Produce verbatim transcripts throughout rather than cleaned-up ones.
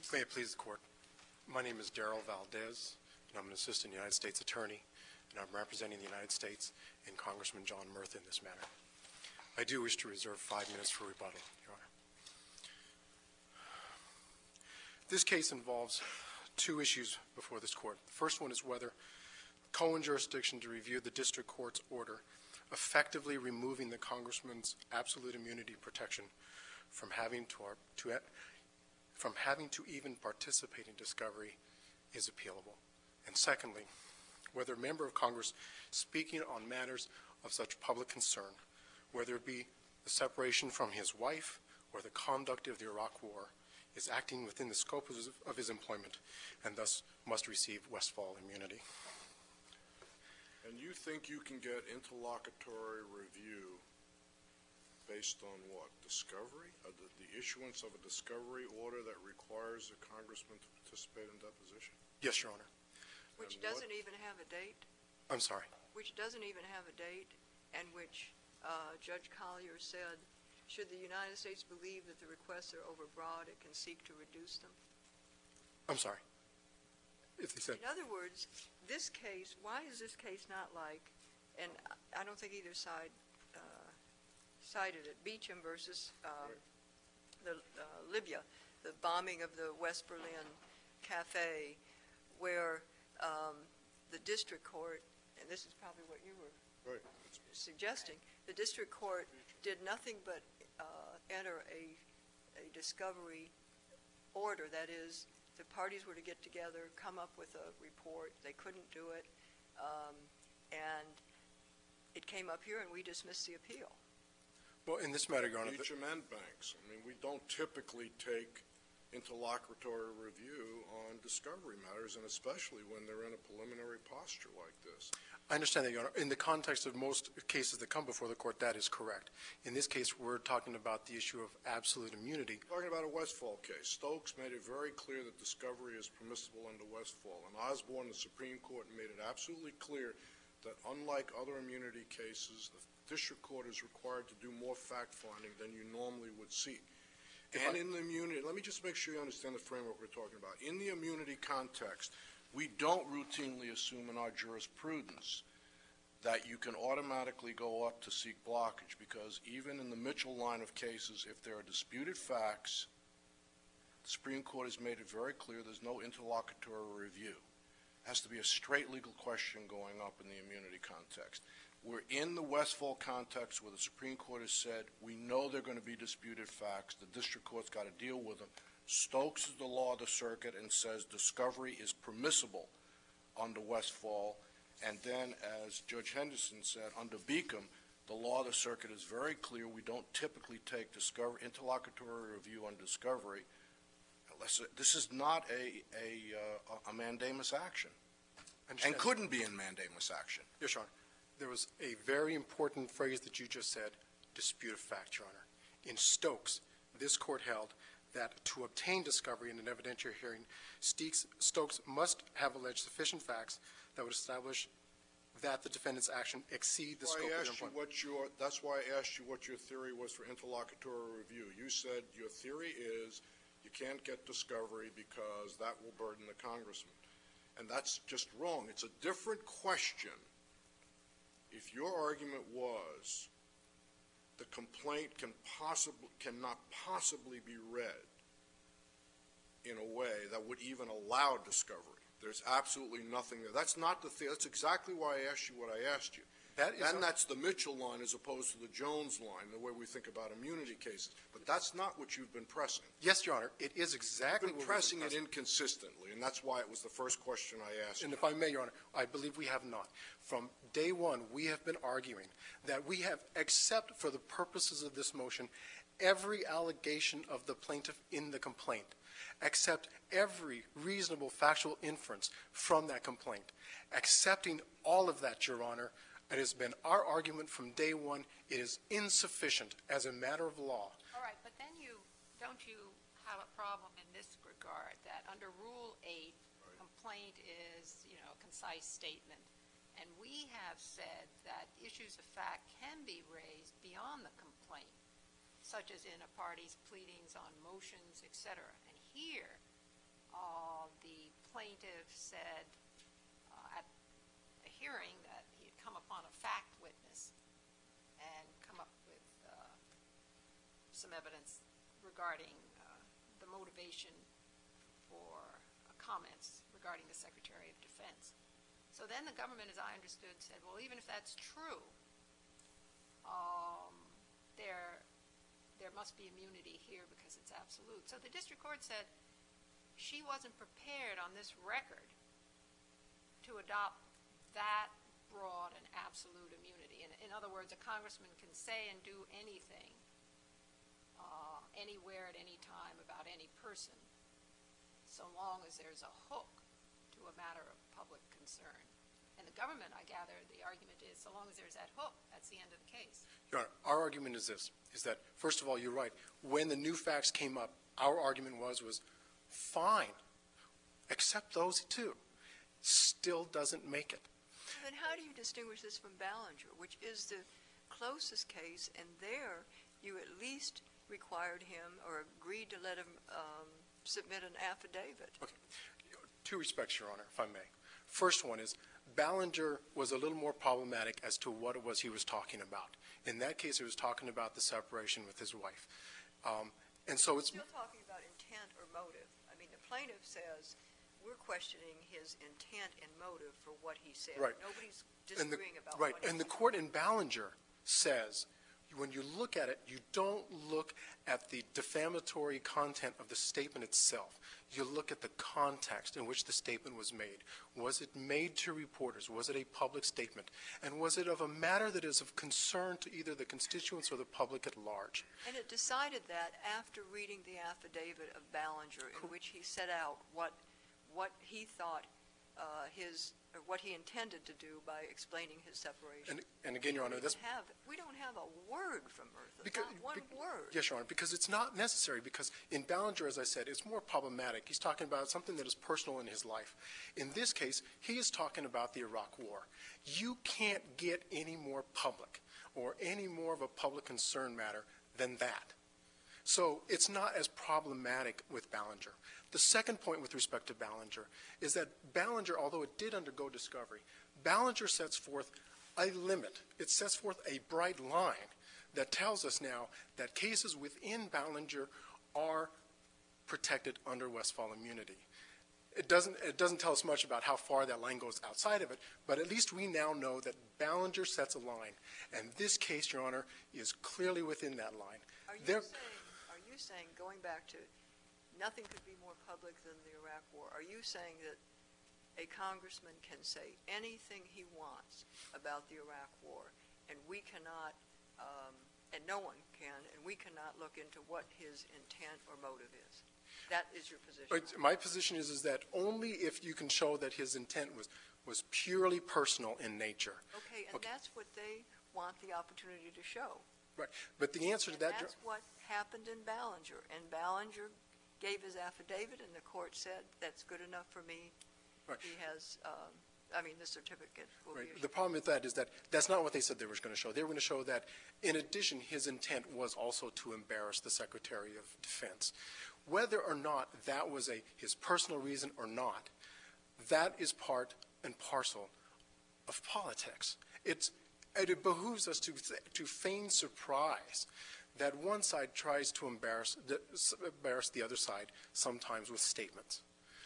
please. May it please the Court. My name is Daryl Valdez, and I'm an assistant United States attorney, and I'm representing the United States and Congressman John Murtha in this matter. I do wish to reserve five minutes for rebuttal, Your Honor. This case involves two issues before this Court. The first one is whether Cohen jurisdiction to review the district court's order effectively removing the congressman's absolute immunity protection from having to, our, to from having to even participate in discovery is appealable. And secondly, whether a member of Congress speaking on matters of such public concern, whether it be the separation from his wife or the conduct of the Iraq War, is acting within the scope of his, of his employment and thus must receive Westfall immunity. And you think you can get interlocutory review based on what? Discovery? Uh, the, the issuance of a discovery order that requires a congressman to participate in deposition? Yes, Your Honor. Which And doesn't what? even have a date, I'm sorry. which doesn't even have a date, and which uh, Judge Collier said, should the United States believe that the requests are overbroad, it can seek to reduce them? I'm sorry. If they said, In other words, this case, why is this case not like, and I don't think either side uh, cited it, Beecham versus um, the uh, Libya, the bombing of the West Berlin Cafe, where um, the district court, and this is probably what you were Right. suggesting, the district court did nothing but uh, enter a, a discovery order. That is, the parties were to get together, come up with a report. They couldn't do it, um, and it came up here, and we dismissed the appeal. well, in this matter, Your Honor, the, Beecham and Banks. I mean, we don't typically take interlocutory review on discovery matters, and especially when they're in a preliminary posture like this. I understand that, Your Honor. In the context of most cases that come before the Court, that is correct. In this case, we're talking about the issue of absolute immunity. Talking about a Westfall case, Stokes made it very clear that discovery is permissible under Westfall. And Osborne, the Supreme Court, made it absolutely clear that unlike other immunity cases, the district court is required to do more fact-finding than you normally would see. If And I- in the immunity, let me just make sure you understand the framework we're talking about. In the immunity context, we don't routinely assume in our jurisprudence that you can automatically go up to seek blockage, because even in the Mitchell line of cases, if there are disputed facts, the Supreme Court has made it very clear there's no interlocutory review. It has to be a straight legal question going up in the immunity context. We're in the Westfall context where the Supreme Court has said we know there are going to be disputed facts. The district court's got to deal with them. Stokes is the law of the circuit and says discovery is permissible under Westfall. And then, as Judge Henderson said, under Beecham, the law of the circuit is very clear. We don't typically take discovery, interlocutory review on discovery. Unless it, this is not a, a, uh, a mandamus action, and couldn't be in mandamus action. Yes, Your Honor. There was a very important phrase that you just said, dispute of fact, Your Honor. In Stokes, this court held that to obtain discovery in an evidentiary hearing, Stokes, Stokes must have alleged sufficient facts that would establish that the defendant's action exceed the Well, scope I of asked their you employment. what your, that's why I asked you what your theory was for interlocutory review. You said your theory is you can't get discovery because that will burden the congressman. And that's just wrong. It's a different question if your argument was the complaint can possibly, cannot possibly be read in a way that would even allow discovery. There's absolutely nothing there. That's not the theory. That's exactly why I asked you what I asked you. That is and that's the Mitchell line as opposed to the Jones line, the way we think about immunity cases. But that's not what you've been pressing. Yes, Your Honor. It is exactly You've been what pressing we've it inconsistently, and that's why it was the first question I asked And you. if I may, Your Honor, I believe we have not. From day one, we have been arguing that we have, except for the purposes of this motion, every allegation of the plaintiff in the complaint, accept every reasonable factual inference from that complaint. Accepting all of that, Your Honor, it has been our argument from day one, it is insufficient as a matter of law. All right, but then you, don't you have a problem in this regard, that under Rule eight, complaint is, you know, a concise statement, and we have said that issues of fact can be raised beyond the complaint, such as in a party's pleadings on motions, et cetera. And here, the plaintiff said uh, at a hearing that he had come upon a fact witness and come up with uh, some evidence regarding uh, the motivation for uh, comments regarding the Secretary of Defense. So then the government, as I understood, said, well, even if that's true, um, there, there must be immunity here because it's absolute. So the district court said she wasn't prepared on this record to adopt that broad and absolute immunity. In, in other words, a congressman can say and do anything, uh, anywhere at any time about any person, so long as there's a hook to a matter of public concern. And the government, I gather, the argument is so long as there's that hook, that's the end of the case. Your Honor, our argument is this, is that, first of all, you're right. When the new facts came up, our argument was, was fine, accept those two. Still doesn't make it. Then how do you distinguish this from Ballinger, which is the closest case, and there you at least required him or agreed to let him um, submit an affidavit? Okay. Two respects, Your Honor, if I may. First one is Ballinger was a little more problematic as to what it was he was talking about. In that case, he was talking about the separation with his wife. Um, and so it's... Still talking about intent or motive. I mean, the plaintiff says we're questioning his intent and motive for what he said. Right. Nobody's and the, disagreeing about right. what he And the said. court in Ballinger says when you look at it, you don't look at the defamatory content of the statement itself. You look at the context in which the statement was made. Was it made to reporters? Was it a public statement? And was it of a matter that is of concern to either the constituents or the public at large? And it decided that after reading the affidavit of Ballinger, in which he set out what what he thought uh, his or what he intended to do by explaining his separation. And, and again, Your Honor, that's have, we don't have a word from Murtha, because, not one be, word. Yes, Your Honor, because it's not necessary. Because in Ballinger, as I said, it's more problematic. He's talking about something that is personal in his life. In this case, he is talking about the Iraq War. You can't get any more public or any more of a public concern matter than that. So it's not as problematic with Ballinger. The second point with respect to Ballinger is that Ballinger, although it did undergo discovery, Ballinger sets forth a limit. It sets forth a bright line that tells us now that cases within Ballinger are protected under Westfall immunity. It doesn't, it doesn't tell us much about how far that line goes outside of it, but at least we now know that Ballinger sets a line. And this case, Your Honor, is clearly within that line. Are you There, saying, are you saying, going back to nothing could be more public than the Iraq War, are you saying that a congressman can say anything he wants about the Iraq War, and we cannot, um, and no one can, and we cannot look into what his intent or motive is? That is your position? But my position is, is that only if you can show that his intent was, was purely personal in nature. Okay, and Okay. that's what they want the opportunity to show. Right. But the answer to And that, that's what happened in Ballinger. And Ballinger gave his affidavit, and the court said, that's good enough for me. Right. He has, um, I mean, the certificate will right, be issued. the problem with that is that that's not what they said they were going to show. They were going to show that, in addition, his intent was also to embarrass the Secretary of Defense. Whether or not that was a his personal reason or not, that is part and parcel of politics. It's, it behooves us to, to feign surprise that one side tries to embarrass the, embarrass the other side, sometimes with statements.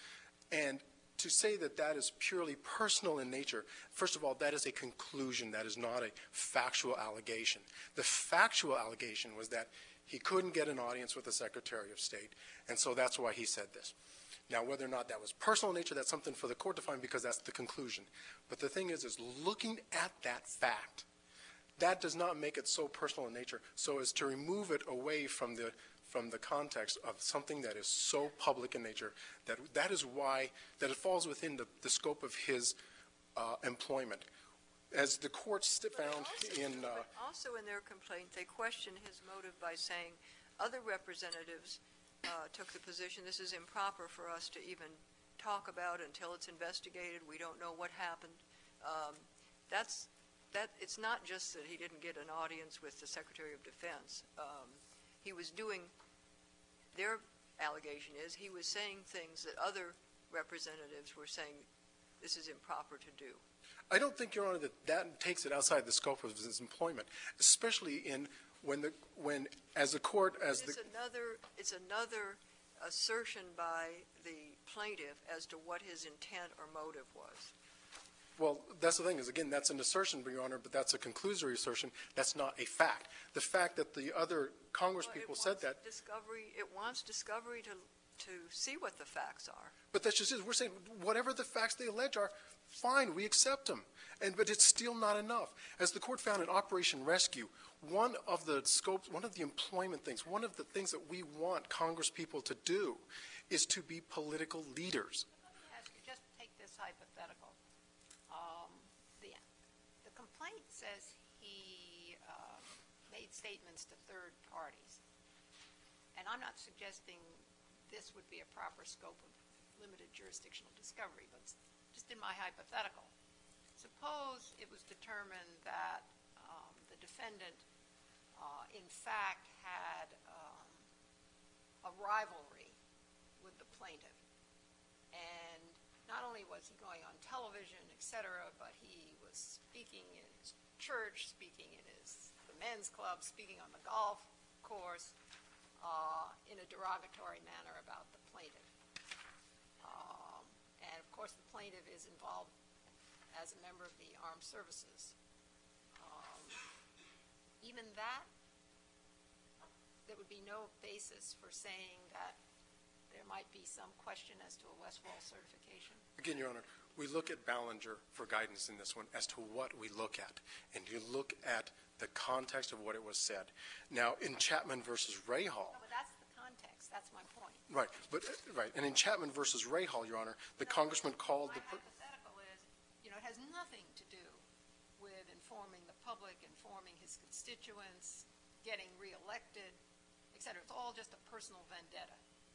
And to say that that is purely personal in nature, first of all, that is a conclusion. That is not a factual allegation. The factual allegation was that he couldn't get an audience with the Secretary of State, and so that's why he said this. Now, whether or not that was personal in nature, that's something for the court to find, because that's the conclusion. But the thing is, is looking at that fact, that does not make it so personal in nature, so as to remove it away from the from the context of something that is so public in nature, that that is why, that it falls within the, the scope of his uh, employment. As the courts found also, in... Uh, but also in their complaint, they question his motive by saying other representatives uh, took the position, this is improper for us to even talk about until it's investigated. We don't know what happened. Um, that's, that, it's not just that he didn't get an audience with the Secretary of Defense. Um, he was doing, their allegation is, he was saying things that other representatives were saying this is improper to do. I don't think, Your Honor, that that takes it outside the scope of his employment, especially in when the when as the court as It's the another it's another assertion by the plaintiff as to what his intent or motive was. well, that's the thing is again that's an assertion, Your Honor, but that's a conclusory assertion. That's not a fact. The fact that the other Congress Well, it people said wants that, discovery. It wants discovery to to see what the facts are. but that's just it. We're saying whatever the facts they allege are, fine, we accept them, and but it's still not enough. As the court found in Operation Rescue, one of the scopes, one of the employment things, one of the things that we want Congress people to do is to be political leaders. Let me ask you, just take this hypothetical. Um, the, the complaint says he uh, made statements to third parties. And I'm not suggesting this would be a proper scope of limited jurisdictional discovery, but just in my hypothetical. Suppose it was determined that um, the defendant, uh, in fact, had um, a rivalry with the plaintiff. And not only was he going on television, et cetera, but he was speaking in his church, speaking in his the men's club, speaking on the golf course uh, in a derogatory manner about the plaintiff. Um, and, of course, the plaintiff is involved as a member of the armed services. Um, even that, there would be no basis for saying that there might be some question as to a Westfall certification. Again, Your Honor, we look at Ballinger for guidance in this one as to what we look at. And you look at the context of what it was said. Now, in Chapman versus Rahal. No, but that's the context. That's my point. Right, but, right, and in Chapman versus Rahal, Your Honor, the No, congressman called my the... hypothetical is, you know, it has nothing to do with informing the public, informing his constituents, getting reelected, et cetera. It's all just a personal vendetta.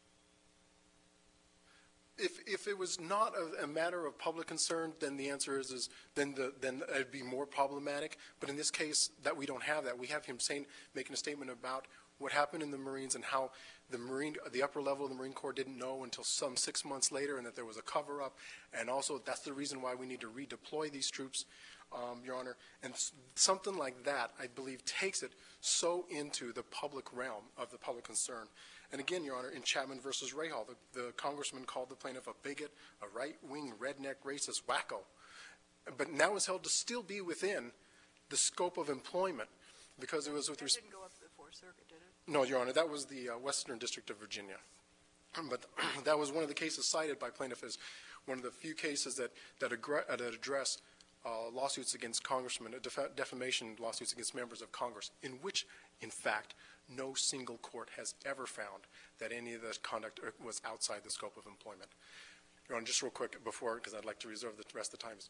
If, if it was not a, a matter of public concern, then the answer is, is then the, then it'd be more problematic. But in this case, that we don't have that. We have him saying, making a statement about what happened in the Marines and how the Marine, the upper level of the Marine Corps didn't know until some six months later, and that there was a cover-up. And also, that's the reason why we need to redeploy these troops, um, Your Honor. And s- something like that, I believe, takes it so into the public realm of the public concern. And again, Your Honor, in Chapman versus Rahal, the, the congressman called the plaintiff a bigot, a right-wing, redneck, racist wacko. But now is held to still be within the scope of employment because it was with That respect. didn't go up to the Fourth Circuit, did it? No, Your Honor, that was the uh, Western District of Virginia. But that was one of the cases cited by plaintiff as one of the few cases that, that, aggr- uh, that address uh, lawsuits against congressmen, uh, def- defamation lawsuits against members of Congress, in which, in fact, no single court has ever found that any of the conduct was outside the scope of employment. Your Honor, just real quick before, because I'd like to reserve the rest of the time.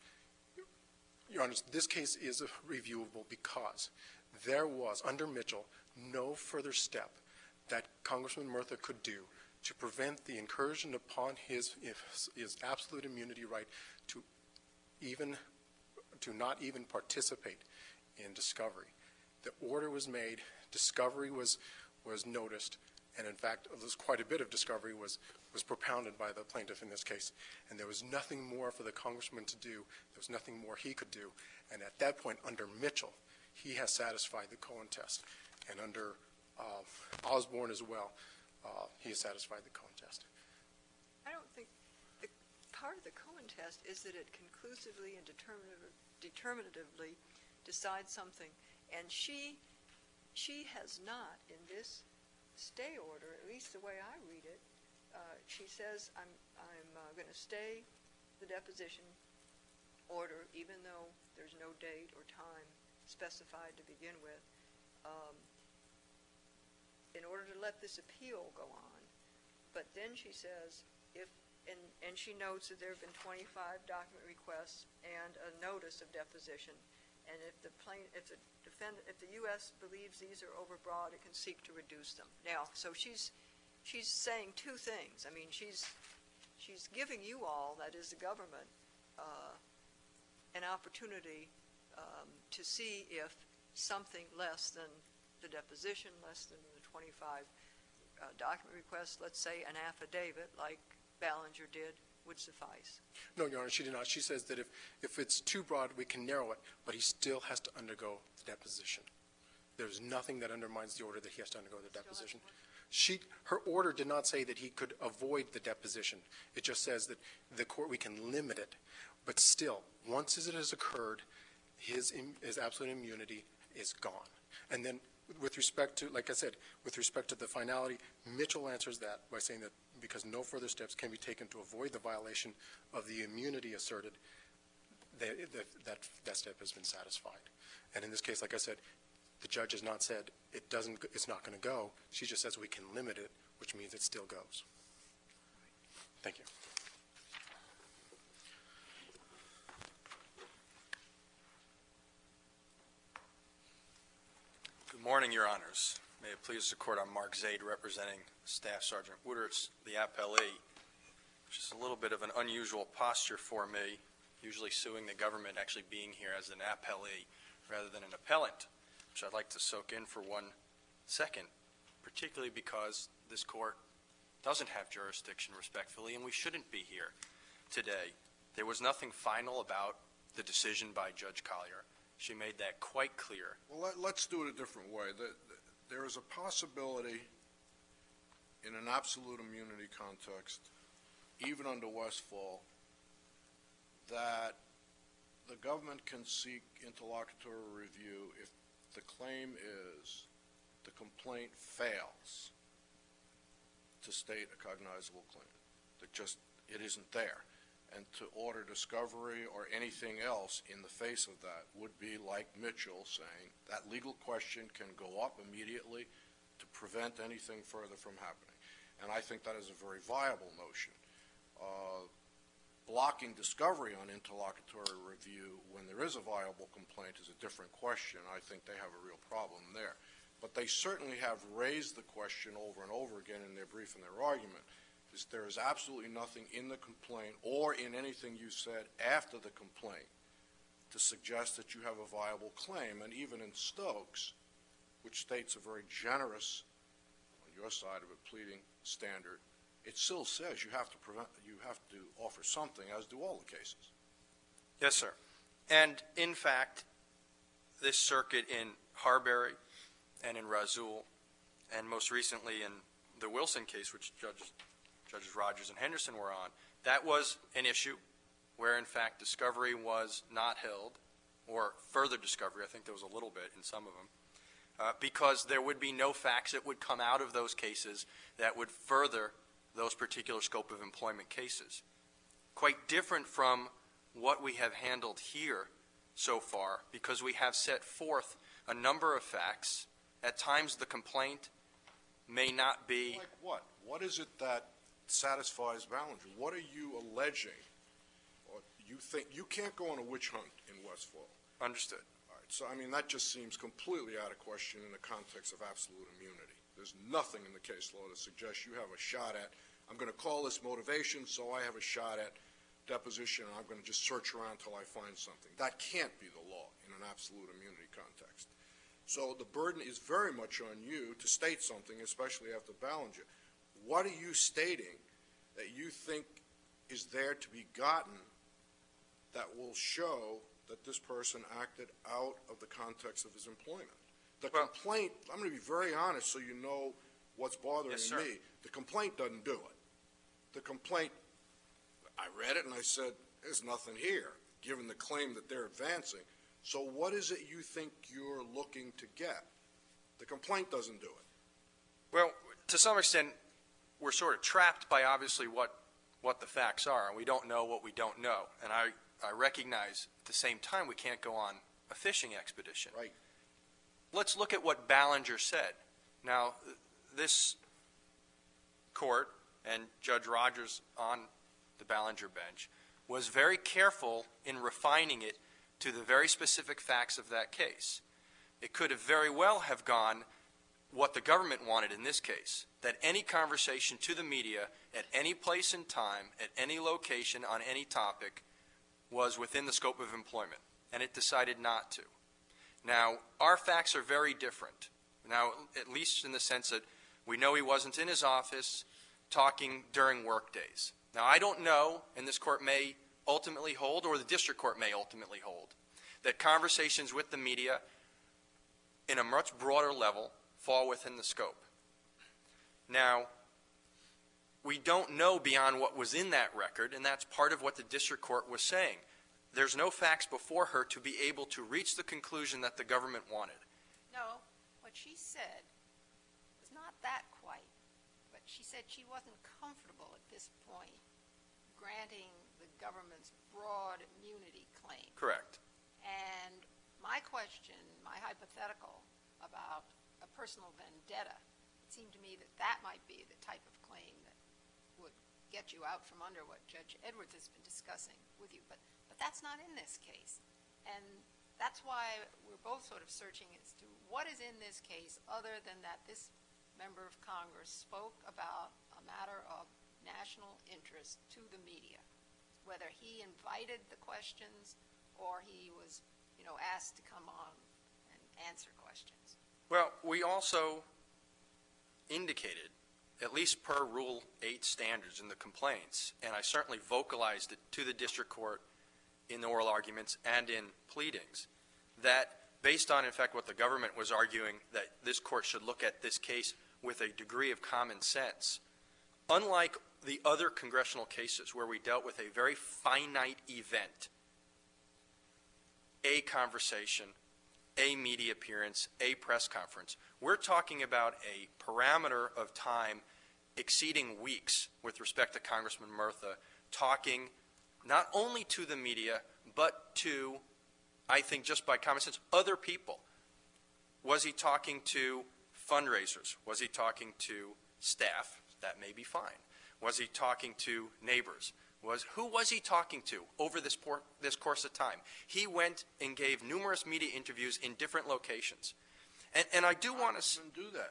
Your Honor, this case is reviewable because there was, under Mitchell, no further step that Congressman Murtha could do to prevent the incursion upon his, his absolute immunity right to even, to not even participate in discovery. The order was made, discovery was, was noticed, and in fact, there's quite a bit of discovery was, was propounded by the plaintiff in this case. And there was nothing more for the congressman to do. There was nothing more he could do. And at that point, under Mitchell, he has satisfied the Cohen test. And under uh, Osborne as well, uh, he has satisfied the Cohen test. I don't think the part of the Cohen test is that it conclusively and determinative, determinatively decides something. And she, she has not, in this stay order, at least the way I read it, uh, she says, I'm, I'm uh, going to stay the deposition order, even though there's no date or time specified to begin with, um, in order to let this appeal go on. But then she says, if, and, and she notes that there have been twenty-five document requests and a notice of deposition. And if the plain, if the defendant, if the U S believes these are overbroad, it can seek to reduce them. Now, so she's, she's saying two things. I mean, she's, she's giving you all, that is the government, uh, an opportunity um, to see if something less than the deposition, less than the twenty-five uh, document requests, let's say an affidavit like Ballinger did, would suffice. No, Your Honor, she did not. She says that if, if it's too broad, we can narrow it, but he still has to undergo the deposition. There's nothing that undermines the order that he has to undergo the deposition. She, her order did not say that he could avoid the deposition. It just says that the court, we can limit it. But still, once it has occurred, his, his absolute immunity is gone. And then with respect to, like I said, with respect to the finality, Mitchell answers that by saying that because no further steps can be taken to avoid the violation of the immunity asserted, that, that, that, that step has been satisfied. And in this case, like I said, the judge has not said it doesn't, it's not going to go. She just says we can limit it, which means it still goes. Thank you. Good morning, Your Honors. May it please the Court, I'm Mark Zaid, representing Staff Sergeant Wooderts, the appellee, which is a little bit of an unusual posture for me, usually suing the government, actually being here as an appellee rather than an appellant, which I'd like to soak in for one second, particularly because this Court doesn't have jurisdiction, respectfully, and we shouldn't be here today. There was nothing final about the decision by Judge Collier. She made that quite clear. Well, let, let's do it a different way. The, the, there is a possibility in an absolute immunity context, even under Westfall, that the government can seek interlocutory review if the claim is the complaint fails to state a cognizable claim, that just it isn't there. And to order discovery or anything else in the face of that would be like Mitchell saying that legal question can go up immediately to prevent anything further from happening. And I think that is a very viable notion. Uh, blocking discovery on interlocutory review when there is a viable complaint is a different question. I think they have a real problem there. But they certainly have raised the question over and over again in their brief and their argument. Is there is absolutely nothing in the complaint or in anything you said after the complaint to suggest that you have a viable claim. And even in Stokes, which states a very generous, on your side of it, pleading standard, it still says you have to prevent, you have to offer something, as do all the cases. Yes, sir. And in fact, this circuit in Harbury and in Razul, and most recently in the Wilson case, which Judge, Judges Rogers and Henderson were on, that was an issue where, in fact, discovery was not held, or further discovery, I think there was a little bit in some of them, uh, because there would be no facts that would come out of those cases that would further those particular scope of employment cases. Quite different from what we have handled here so far, because we have set forth a number of facts. At times the complaint may not be... Like what? What is it that satisfies Ballinger? What are you alleging? Or you think you can't go on a witch hunt in Westfall? Understood. All right. So, I mean, that just seems completely out of question in the context of absolute immunity. There's nothing in the case law to suggest you have a shot at, I'm going to call this motivation, so I have a shot at deposition, and I'm going to just search around until I find something. That can't be the law in an absolute immunity context. So the burden is very much on you to state something, especially after Ballinger. What are you stating that you think is there to be gotten that will show that this person acted out of the context of his employment? The Well, complaint, I'm going to be very honest so you know what's bothering Yes, sir. me. The complaint doesn't do it. The complaint, I read it and I said, there's nothing here, given the claim that they're advancing. So what is it you think you're looking to get? The complaint doesn't do it. Well, to some extent, we're sort of trapped by obviously what, what the facts are, and we don't know what we don't know. And I, I recognize at the same time we can't go on a fishing expedition. Right. Let's look at what Ballinger said. Now, this court and Judge Rogers on the Ballinger bench was very careful in refining it to the very specific facts of that case. It could have very well have gone what the government wanted in this case, that any conversation to the media at any place in time, at any location, on any topic, was within the scope of employment, and it decided not to. Now, our facts are very different. Now, at least in the sense that we know he wasn't in his office talking during work days. Now, I don't know, and this court may ultimately hold, or the district court may ultimately hold, that conversations with the media in a much broader level fall within the scope. Now, we don't know beyond what was in that record, and that's part of what the district court was saying. There's no facts before her to be able to reach the conclusion that the government wanted. No, what she said was not that quite, but she said she wasn't comfortable at this point granting the government's broad immunity claim. Correct. And my question, my hypothetical about a personal vendetta, it seemed to me that that might be the type of claim that would get you out from under what Judge Edwards has been discussing with you. But, but that's not in this case. And that's why we're both sort of searching as to what is in this case other than that this member of Congress spoke about a matter of national interest to the media, whether he invited the questions or he was, you know, asked to come on and answer questions. Well, we also indicated, at least per Rule eight standards in the complaints, and I certainly vocalized it to the district court in the oral arguments and in pleadings, that based on, in fact, what the government was arguing, that this court should look at this case with a degree of common sense, unlike the other congressional cases where we dealt with a very finite event, a conversation, a media appearance, a press conference. We're talking about a parameter of time exceeding weeks with respect to Congressman Murtha talking not only to the media, but to, I think just by common sense, other people. Was he talking to fundraisers? Was he talking to staff? That may be fine. Was he talking to neighbors? Was, who was he talking to over this, por this course of time? He went and gave numerous media interviews in different locations. And, and I do want to... do that.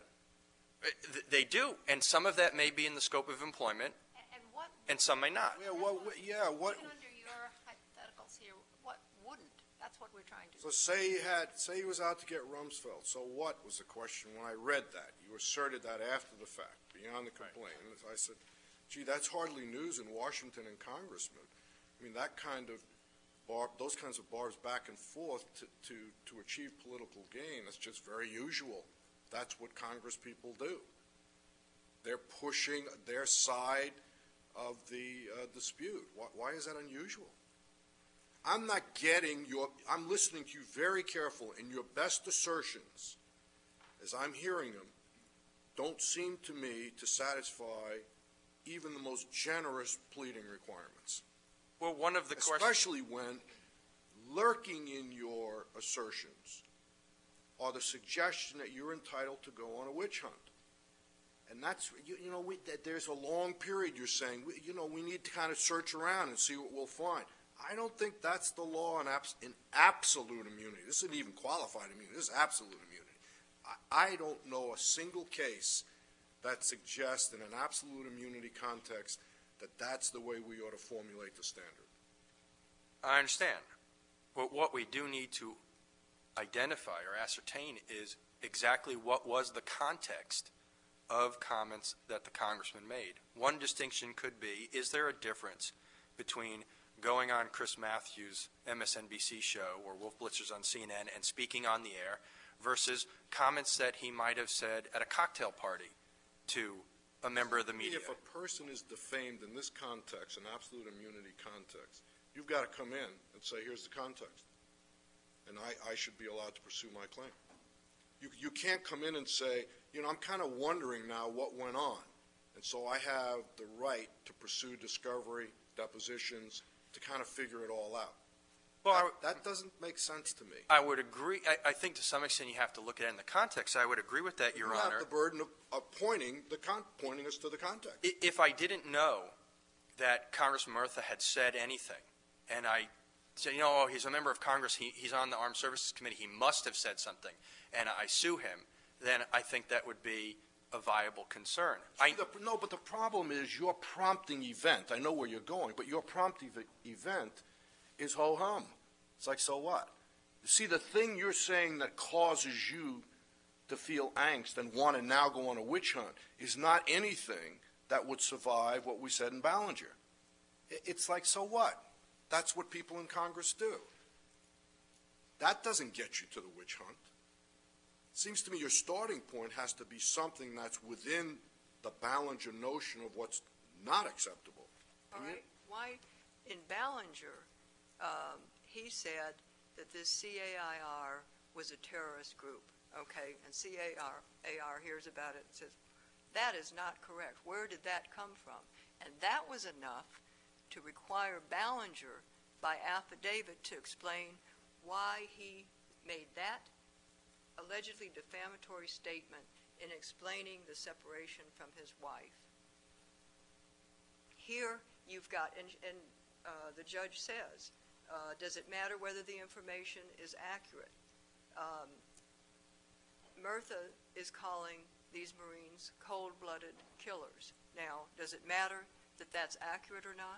They do, and some of that may be in the scope of employment, And, and what? and some may not. Yeah, what, yeah, what, Even under your hypotheticals here, what wouldn't? That's what we're trying to. so say he had, say he was out to get Rumsfeld. So what was the question when I read that? You asserted that after the fact, beyond the complaint. And I said, gee, that's hardly news in Washington and congressmen. I mean, that kind of bar, those kinds of bars back and forth to, to, to achieve political gain, that's just very usual. That's what Congress people do. They're pushing their side of the uh, dispute. Why, why is that unusual? I'm not getting your, I'm listening to you very careful, and your best assertions, as I'm hearing them, don't seem to me to satisfy even the most generous pleading requirements. Well, one of the questions... Especially when lurking in your assertions are the suggestion that you're entitled to go on a witch hunt. And that's, you, you know, we, that there's a long period you're saying, we, you know, we need to kind of search around and see what we'll find. I don't think that's the law in, abs in absolute immunity. This isn't even qualified immunity. This is absolute immunity. I, I don't know a single case that suggests in an absolute immunity context that that's the way we ought to formulate the standard. I understand. But what we do need to identify or ascertain is exactly what was the context of comments that the congressman made. One distinction could be, is there a difference between going on Chris Matthews' M S N B C show or Wolf Blitzer's on C N N and speaking on the air versus comments that he might have said at a cocktail party to a member of the media? If a person is defamed in this context, an absolute immunity context, you've got to come in and say, here's the context. And I, I should be allowed to pursue my claim. You, you can't come in and say, you know, I'm kind of wondering now what went on. And so I have the right to pursue discovery, depositions, to kind of figure it all out. Well, that, that doesn't make sense to me. I would agree. I, I think to some extent you have to look at it in the context. I would agree with that, Your you Honor. have the burden of, of pointing, the con pointing us to the context. I- If I didn't know that Congressman Murtha had said anything, and I said, you know, oh, he's a member of Congress, he, he's on the Armed Services Committee, he must have said something, and I sue him, then I think that would be a viable concern. I, The, no, but the problem is your prompting event. I know where you're going, but your prompting event is ho-hum. It's like, so what? See, the thing you're saying that causes you to feel angst and want to now go on a witch hunt is not anything that would survive what we said in Ballinger. I- It's like, so what? That's what people in Congress do. That doesn't get you to the witch hunt. Seems to me your starting point has to be something that's within the Ballinger notion of what's not acceptable. All right, why, in Ballinger, um, he said that this C A I R was a terrorist group, okay, and C A R, A R hears about it and says, that is not correct. Where did that come from? And that was enough to require Ballinger by affidavit to explain why he made that allegedly defamatory statement in explaining the separation from his wife. Here you've got, and, and uh, the judge says, uh, does it matter whether the information is accurate? Um, Murtha is calling these Marines cold-blooded killers. Now, does it matter that that's accurate or not?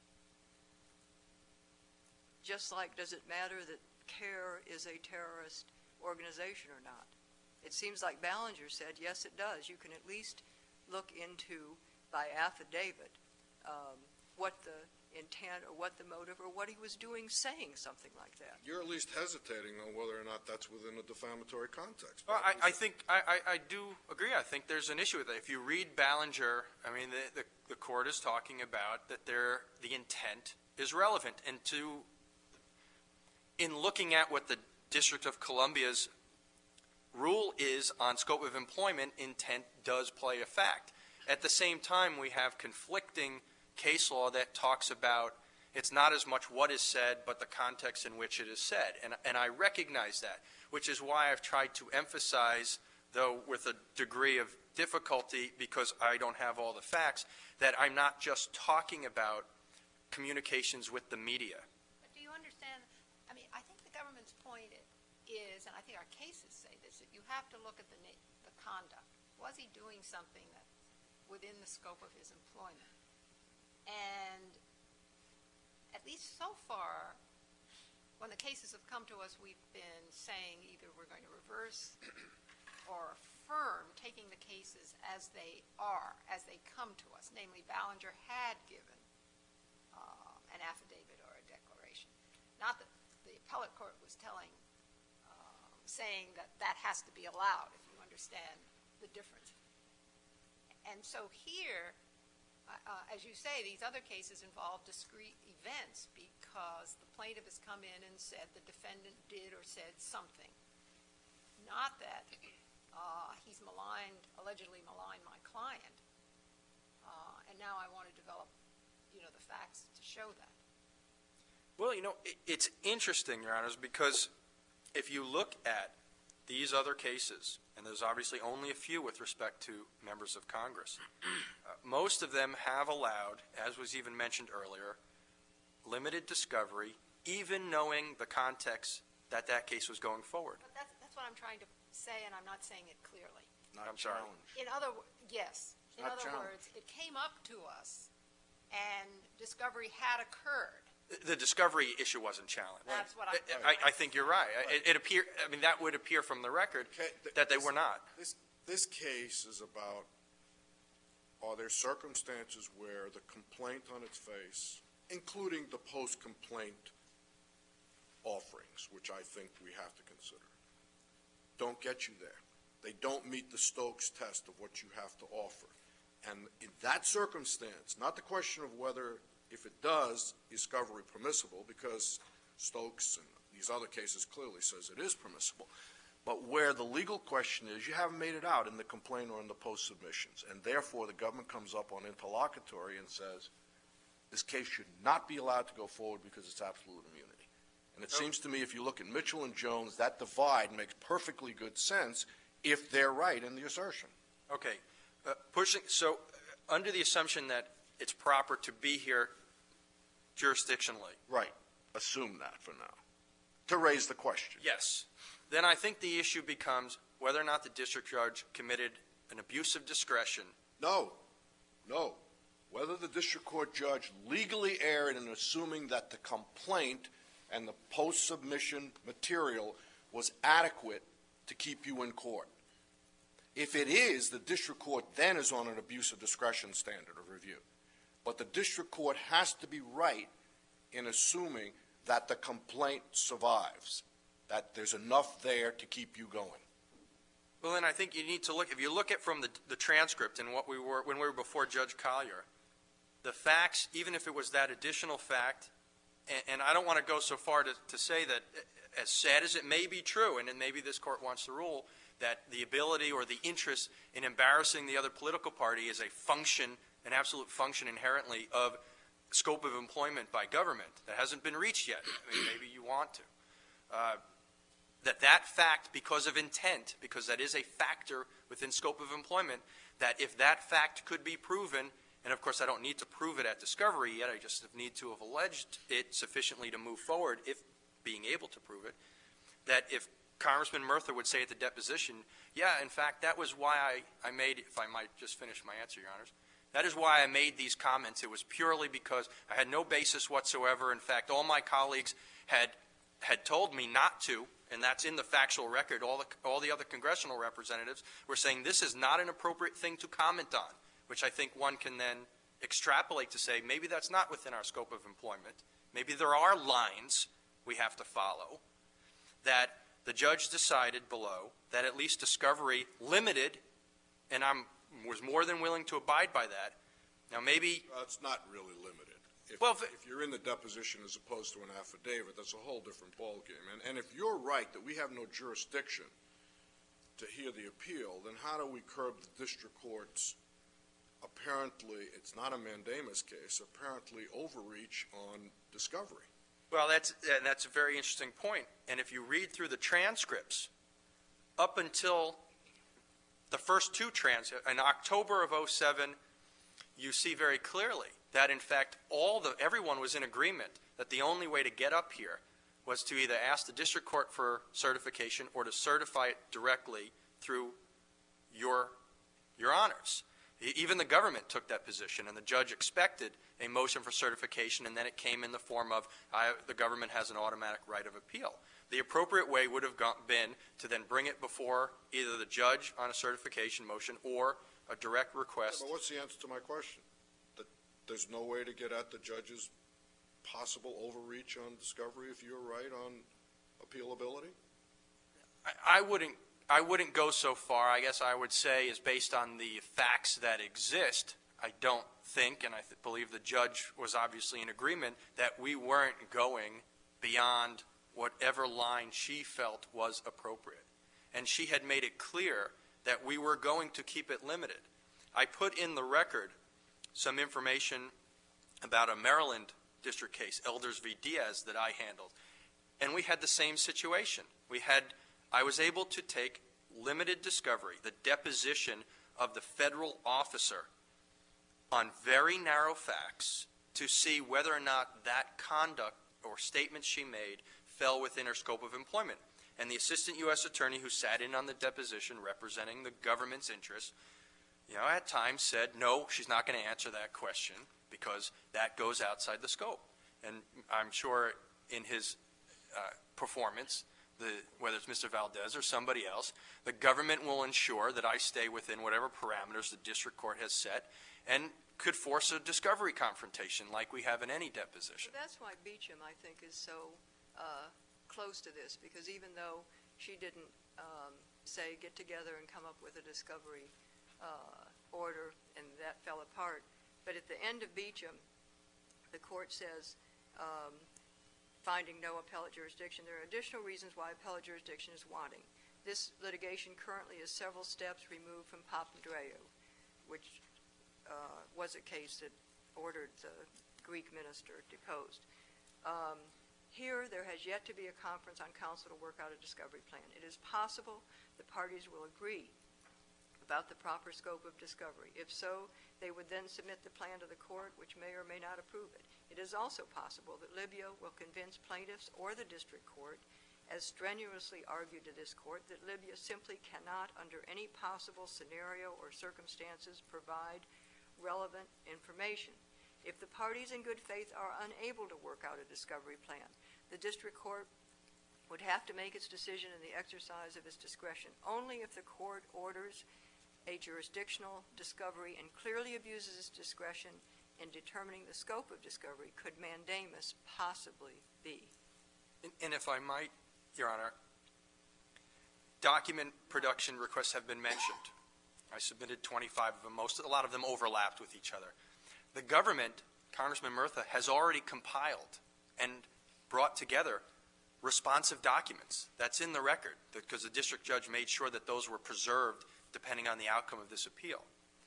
Just like, does it matter that CARE is a terrorist organization or not? It seems like Ballinger said, yes, it does. You can at least look into, by affidavit, um, what the intent or what the motive or what he was doing saying something like that. You're at least hesitating on whether or not that's within a defamatory context. Well, I, I think I, I, I do agree. I think there's an issue with that. If you read Ballinger, I mean, the, the, the court is talking about that there, the intent is relevant. And to, in looking at what the District of Columbia's rule is on scope of employment, intent does play a fact. At the same time, we have conflicting case law that talks about it's not as much what is said, but the context in which it is said. And, and I recognize that, which is why I've tried to emphasize, though with a degree of difficulty because I don't have all the facts, that I'm not just talking about communications with the media. But do you understand, I mean, I think the government's point is, and I think our cases say this, that you have to look at the, the conduct. Was he doing something that within the scope of his employment? And at least so far, when the cases have come to us, we've been saying either we're going to reverse or affirm taking the cases as they are, as they come to us. Namely, Ballinger had given uh, an affidavit or a declaration. Not that the appellate court was telling, uh, saying that that has to be allowed, if you understand the difference. And so here, Uh, as you say, these other cases involve discrete events because the plaintiff has come in and said the defendant did or said something. Not that uh, he's maligned, allegedly maligned my client, uh, and now I want to develop, you know, the facts to show that. Well, you know, it, it's interesting, Your Honors, because if you look at these other cases, and there's obviously only a few with respect to members of Congress, uh, most of them have allowed, as was even mentioned earlier, limited discovery, even knowing the context that that case was going forward. But that's, that's what I'm trying to say, and I'm not saying it clearly. Not I'm sorry. challenged. In other, wo- yes, in not other challenged. words, it came up to us, and discovery had occurred. The discovery issue wasn't challenged. That's what I'm. I, I think you're right. It, it appear, I mean, that would appear from the record Okay, th- that they this- were not. This, this case is about, are there circumstances where the complaint on its face, including the post-complaint offerings, which I think we have to consider, don't get you there. They don't meet the Stokes test of what you have to offer. And in that circumstance, not the question of whether, if it does, is discovery permissible, because Stokes and these other cases clearly says it is permissible, but where the legal question is, you haven't made it out in the complaint or in the post-submissions, and therefore the government comes up on interlocutory and says, this case should not be allowed to go forward because it's absolute immunity. And it seems to me, if you look at Mitchell and Jones, that divide makes perfectly good sense if they're right in the assertion. Okay. Uh, pushing, so uh, under the assumption that it's proper to be here jurisdictionally, Right. Assume that for now. To raise the question. yes, then I think the issue becomes whether or not the district judge committed an abuse of discretion. No. No. Whether the district court judge legally erred in assuming that the complaint and the post-submission material was adequate to keep you in court. If it is, the district court then is on an abuse of discretion standard of review. But the district court has to be right in assuming that the complaint survives, that there's enough there to keep you going. Well, then I think you need to look, if you look at from the, the transcript and what we were, when we were before Judge Collier, the facts, even if it was that additional fact, and, and I don't want to go so far to, to say that, as sad as it may be true, and then maybe this court wants to rule, that the ability or the interest in embarrassing the other political party is a function, an absolute function inherently of scope of employment by government that hasn't been reached yet. I mean, maybe you want to. Uh, that that fact, because of intent, because that is a factor within scope of employment, that if that fact could be proven, and of course I don't need to prove it at discovery yet, I just need to have alleged it sufficiently to move forward, if being able to prove it, that if Congressman Murtha would say at the deposition, yeah, in fact, that was why I, I made, if I might just finish my answer, Your Honors, that is why I made these comments. It was purely because I had no basis whatsoever. In fact, all my colleagues had had told me not to, and that's in the factual record. All the, all the other congressional representatives were saying this is not an appropriate thing to comment on, which I think one can then extrapolate to say maybe that's not within our scope of employment. Maybe there are lines we have to follow. That the judge decided below that at least discovery limited, and I was more than willing to abide by that. Now maybe Uh, it's not really limited. If, Well, if it- if you're in the deposition as opposed to an affidavit, that's a whole different ballgame. And, and if you're right that we have no jurisdiction to hear the appeal, then how do we curb the district court's apparently, it's not a mandamus case, apparently overreach on discovery? Well, that's, and that's a very interesting point. And if you read through the transcripts, up until the first two transcripts, in October of oh seven, you see very clearly that, in fact, all the, everyone was in agreement that the only way to get up here was to either ask the district court for certification or to certify it directly through your, your honors. Even the government took that position, and the judge expected a motion for certification, and then it came in the form of I, the government has an automatic right of appeal. The appropriate way would have gone, been to then bring it before either the judge on a certification motion or a direct request. But what's the answer to my question? That there's no way to get at the judge's possible overreach on discovery if you're right on appealability? I, I wouldn't. I wouldn't go so far. I guess I would say is based on the facts that exist. I don't think, and I th- believe the judge was obviously in agreement, that we weren't going beyond whatever line she felt was appropriate. And she had made it clear that we were going to keep it limited. I put in the record some information about a Maryland district case, Elders v. Diaz, that I handled. And we had the same situation. We had, I was able to take limited discovery, the deposition of the federal officer on very narrow facts to see whether or not that conduct or statement she made fell within her scope of employment. And the assistant U S attorney who sat in on the deposition representing the government's interests, you know, at times said, no, she's not going to answer that question because that goes outside the scope. And I'm sure in his uh, performance, the, whether it's Mister Valdez or somebody else, the government will ensure that I stay within whatever parameters the district court has set and could force a discovery confrontation like we have in any deposition. Well, that's why Beecham, I think, is so uh, close to this, because even though she didn't um, say get together and come up with a discovery uh, order and that fell apart, but at the end of Beecham, the court says, um, finding no appellate jurisdiction, there are additional reasons why appellate jurisdiction is wanting. This litigation currently is several steps removed from Papandreou, which uh, was a case that ordered the Greek minister deposed. Um, here, there has yet to be a conference on counsel to work out a discovery plan. It is possible the parties will agree about the proper scope of discovery. If so, they would then submit the plan to the court, which may or may not approve it. It is also possible that Libya will convince plaintiffs or the district court, as strenuously argued to this court, that Libya simply cannot, under any possible scenario or circumstances, provide relevant information. If the parties in good faith are unable to work out a discovery plan, the district court would have to make its decision in the exercise of its discretion only if the court orders a jurisdictional discovery and clearly abuses its discretion in determining the scope of discovery could mandamus possibly be? And- And if I might, Your Honor, document production requests have been mentioned. I submitted twenty-five of them. Most, a lot of them overlapped with each other. The government, Congressman Murtha, has already compiled and brought together responsive documents. That's in the record, because the district judge made sure that those were preserved depending on the outcome of this appeal.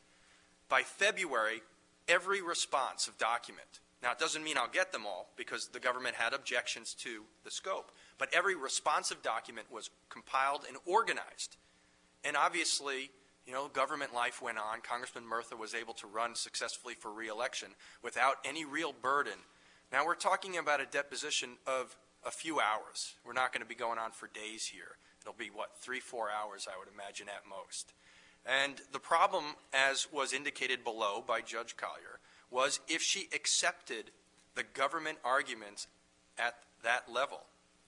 By February, every responsive document, now it doesn't mean I'll get them all, because the government had objections to the scope, but every responsive document was compiled and organized. And obviously, you know, government life went on. Congressman Murtha was able to run successfully for re-election without any real burden. Now we're talking about a deposition of a few hours. We're not going to be going on for days here. It'll be, what, three, four hours, I would imagine, at most. And the problem, as was indicated below by Judge Collier, was if she accepted the government arguments at that level,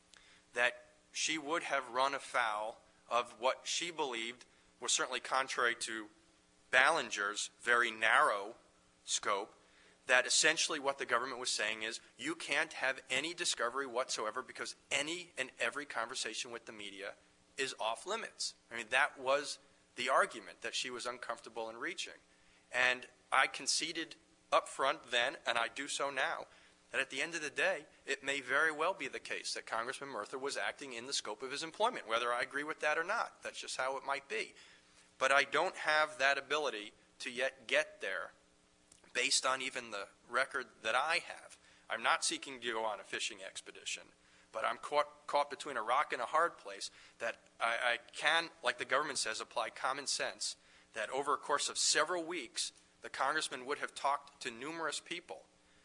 that she would have run afoul of what she believed was certainly contrary to Ballinger's very narrow scope, that essentially what the government was saying is you can't have any discovery whatsoever because any and every conversation with the media is off limits. I mean, that was the argument that she was uncomfortable in reaching. And I conceded up front then, and I do so now, that at the end of the day, it may very well be the case that Congressman Murtha was acting in the scope of his employment, whether I agree with that or not. That's just how it might be. But I don't have that ability to yet get there based on even the record that I have. I'm not seeking to go on a fishing expedition, but I'm caught, caught between a rock and a hard place that I, I can, like the government says, apply common sense, that over a course of several weeks, the congressman would have talked to numerous people.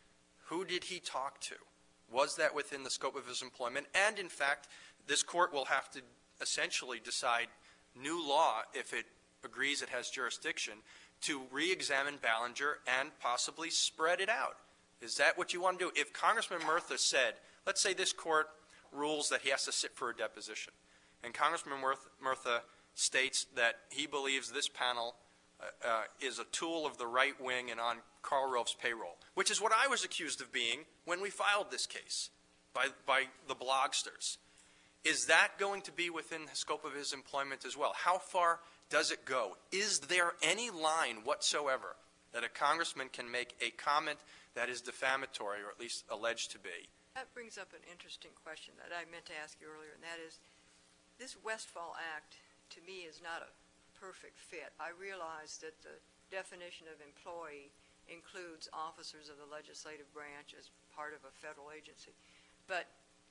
Who did he talk to? Was that within the scope of his employment? And in fact, this court will have to essentially decide new law, if it agrees it has jurisdiction, to re-examine Ballinger and possibly spread it out. Is that what you want to do? If Congressman Murtha said, let's say this court rules that he has to sit for a deposition, and Congressman Murtha states that he believes this panel uh, uh, is a tool of the right wing and on Karl Rove's payroll, which is what I was accused of being when we filed this case by, by the blogsters. Is that going to be within the scope of his employment as well? How far does it go? Is there any line whatsoever that a congressman can make a comment that is defamatory, or at least alleged to be? That brings up an interesting question that I meant to ask you earlier, and that is, this Westfall Act, to me, is not a perfect fit. I realize that the definition of employee includes officers of the legislative branch as part of a federal agency. But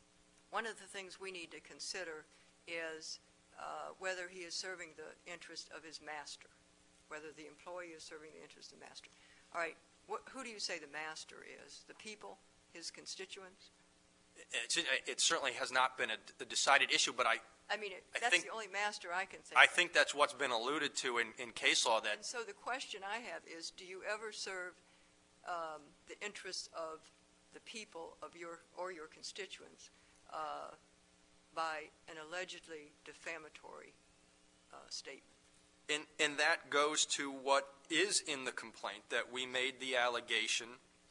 one of the things we need to consider is uh, whether he is serving the interest of his master, whether the employee is serving the interest of the master. All right, what, who do you say the master is? The people, his constituents? It's, it certainly has not been a, a decided issue, but I, I mean, it, I that's think, the only master I can think I of. think that's what's been alluded to in, in case law. That And so the question I have is, do you ever serve um, the interests of the people of your or your constituents uh, by an allegedly defamatory uh, statement? And, and that goes to what is in the complaint, that we made the allegation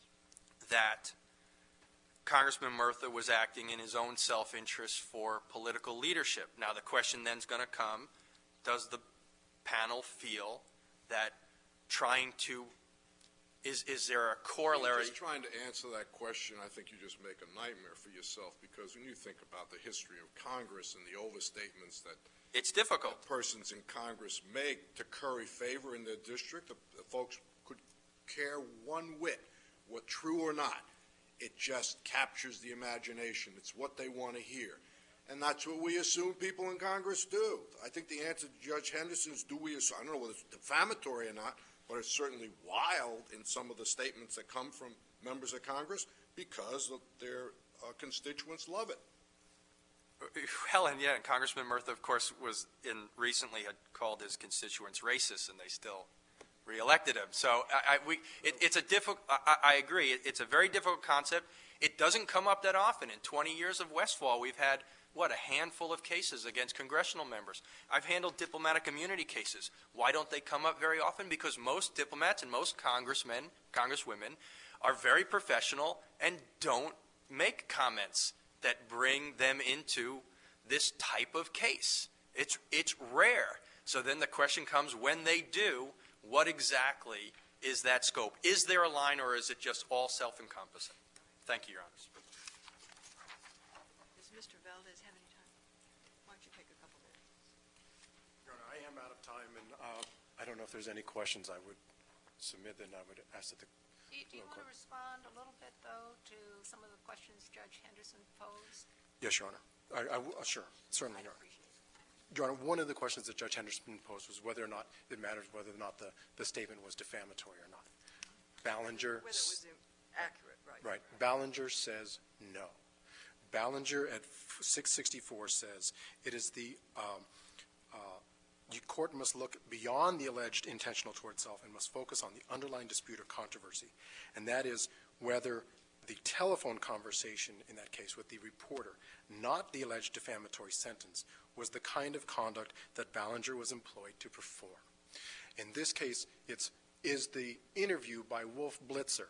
that Congressman Murtha was acting in his own self-interest for political leadership. Now, the question then is going to come, does the panel feel that trying to, is, is there a corollary? Just trying to answer that question, I think you just make a nightmare for yourself, because when you think about the history of Congress and the overstatements that It's difficult. persons in Congress make to curry favor in their district, the, the folks could care one whit, what true or not. It just captures the imagination. It's what they want to hear. And that's what we assume people in Congress do. I think the answer to Judge Henderson is, do we assume, I don't know whether it's defamatory or not, but it's certainly wild in some of the statements that come from members of Congress because of their uh, constituents love it. Helen, yeah, and Congressman Murtha, of course, was in recently had called his constituents racist, and they still reelected him. So I, I, we, it, it's a difficult, I, I agree, it, it's a very difficult concept. It doesn't come up that often. In twenty years of Westfall, we've had, what, a handful of cases against congressional members. I've handled diplomatic immunity cases. Why don't they come up very often? Because most diplomats and most congressmen, congresswomen, are very professional and don't make comments that bring them into this type of case. It's, it's rare. So then the question comes, when they do, what exactly is that scope? Is there a line, or is it just all self-encompassing? Thank you, Your Honor. Does Mister Valdez have any time? Why don't you take a couple minutes? Your Honor, I am out of time, and uh, I don't know if there's any questions I would submit, then I would ask that the... Do you, do you want to respond a little bit, though, to some of the questions Judge Henderson posed? Yes, Your Honor. I, I w- uh, sure, certainly, I'd Your Honor. appreciate it. Your Honor, one of the questions that Judge Henderson posed was whether or not it matters whether or not the, the statement was defamatory or not. Ballinger... Whether it was um, accurate, right? Right. Ballinger says no. Ballinger at six sixty-four says it is the um, uh, the court must look beyond the alleged intentional toward self and must focus on the underlying dispute or controversy, and that is whether the telephone conversation in that case with the reporter, not the alleged defamatory sentence, was the kind of conduct that Ballinger was employed to perform. In this case, it's is the interview by Wolf Blitzer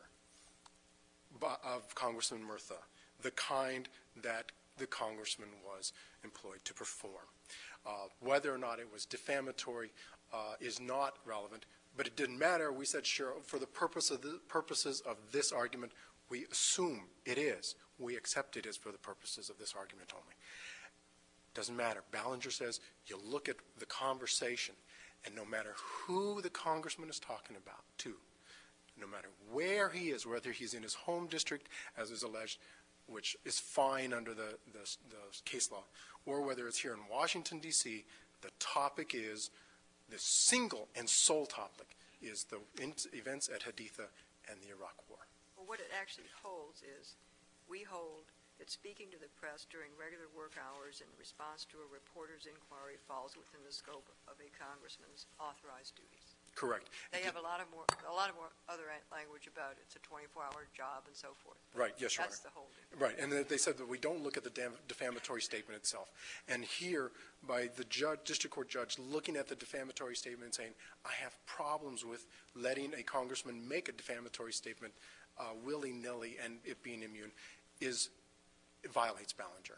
of Congressman Murtha the kind that the congressman was employed to perform. Uh, whether or not it was defamatory uh, is not relevant, but it didn't matter. We said, sure, for the purpose of the purposes of this argument, we assume it is. We accept it as for the purposes of this argument only. Doesn't matter. Ballinger says you look at the conversation, and no matter who the congressman is talking about to, no matter where he is, whether he's in his home district, as is alleged, which is fine under the, the, the case law, or whether it's here in Washington, D C, the topic is, the single and sole topic is the in- events at Haditha and the Iraq War. Well, what it actually holds is, we hold that speaking to the press during regular work hours in response to a reporter's inquiry falls within the scope of a congressman's authorized duties. Correct. They have a lot of more, a lot of more other language about it. It's a twenty-four hour job and so forth. Right, yes, Your Honor. That's the holding. Right, and they said that we don't look at the dam- defamatory statement itself. And here, by the judge, district court judge looking at the defamatory statement and saying, I have problems with letting a congressman make a defamatory statement uh, willy-nilly and it being immune, is it violates Ballinger.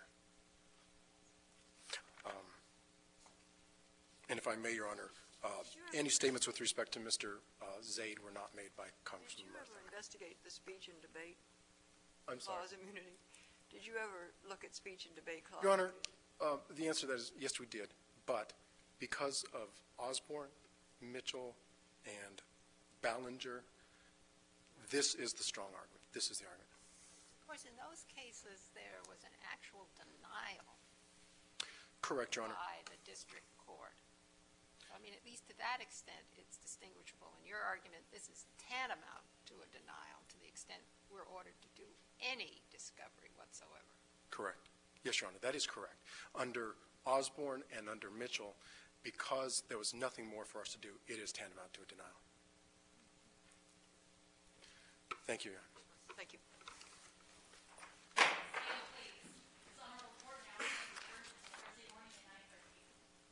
Um, and if I may, Your Honor, uh, any statements with respect to Mister Uh, Zaid were not made by Did Congressman you Murtha. ever investigate the speech and debate I'm sorry. clause immunity? Did you ever look at speech and debate clause? Your Honor, uh, the answer to that is yes, we did. But because of Osborne, Mitchell, and Ballinger, this is the strong argument. This is the argument. Of course, in those cases, there was an actual denial Correct, Your Honor. by the district court. So, I mean, at least to that extent, it's distinguishable. In your argument, this is tantamount to a denial to the extent we're ordered to do any discovery whatsoever. Correct. Yes, Your Honor, that is correct. Under Osborne and under Mitchell, because there was nothing more for us to do, it is tantamount to a denial. Thank you, Your Honor. Thank you.